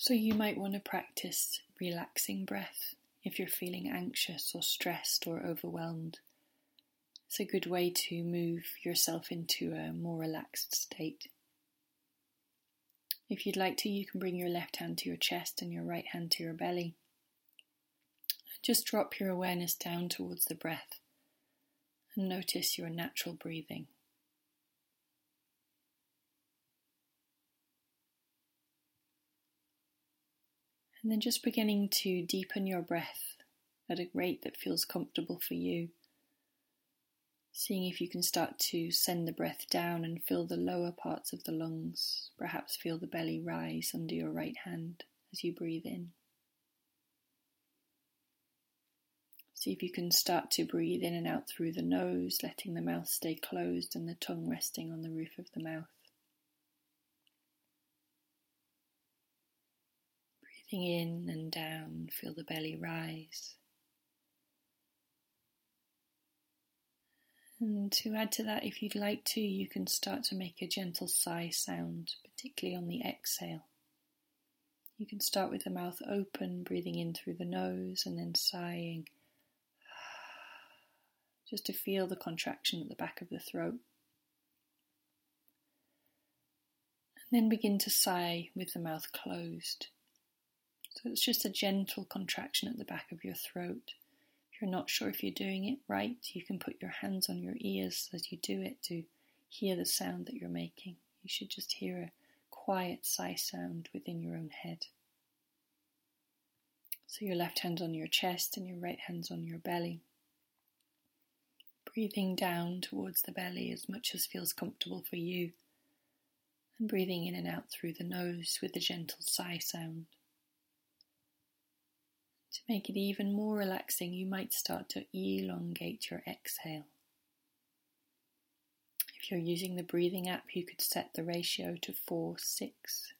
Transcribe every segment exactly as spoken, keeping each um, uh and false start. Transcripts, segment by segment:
So you might want to practice relaxing breath if you're feeling anxious or stressed or overwhelmed. It's a good way to move yourself into a more relaxed state. If you'd like to, you can bring your left hand to your chest and your right hand to your belly. Just drop your awareness down towards the breath and notice your natural breathing. And then just beginning to deepen your breath at a rate that feels comfortable for you. Seeing if you can start to send the breath down and fill the lower parts of the lungs. Perhaps feel the belly rise under your right hand as you breathe in. See if you can start to breathe in and out through the nose, letting the mouth stay closed and the tongue resting on the roof of the mouth. Breathing in and down, feel the belly rise. And to add to that, if you'd like to, you can start to make a gentle sigh sound, particularly on the exhale. You can start with the mouth open, breathing in through the nose and then sighing, just to feel the contraction at the back of the throat. And then begin to sigh with the mouth closed. So it's just a gentle contraction at the back of your throat. If you're not sure if you're doing it right, you can put your hands on your ears as you do it to hear the sound that you're making. You should just hear a quiet sigh sound within your own head. So your left hand's on your chest and your right hand's on your belly. Breathing down towards the belly as much as feels comfortable for you. And breathing in and out through the nose with a gentle sigh sound. To make it even more relaxing, you might start to elongate your exhale. If you're using the breathing app, you could set the ratio to four six,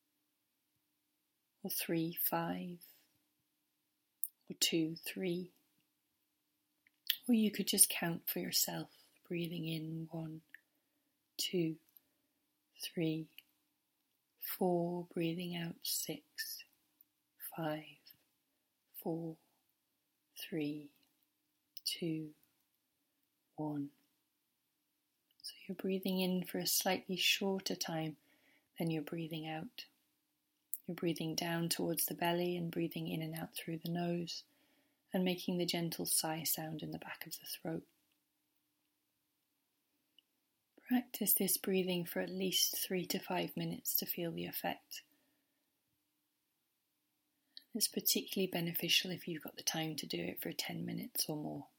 or three five, or two three. Or you could just count for yourself, breathing in one, two, three, four, breathing out six, five, four, three, two, one. So you're breathing in for a slightly shorter time than you're breathing out. You're breathing down towards the belly and breathing in and out through the nose and making the gentle sigh sound in the back of the throat. Practice this breathing for at least three to five minutes to feel the effect. It's particularly beneficial if you've got the time to do it for ten minutes or more.